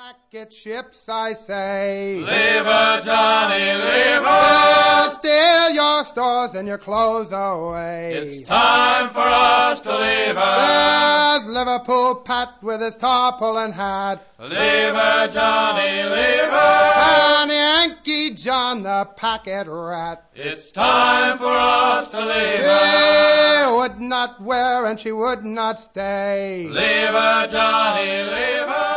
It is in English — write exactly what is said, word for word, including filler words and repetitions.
Packet ships, I say. Leave her, Johnny, leave her. Steal your stores and your clothes away. It's time for us to leave her. There's Liverpool Pat with his tarpaulin hat. Leave her, Johnny, leave her. And Yankee John, the packet rat. It's time for us to leave her. She would not wear and she would not stay. Leave her, Johnny, leave her.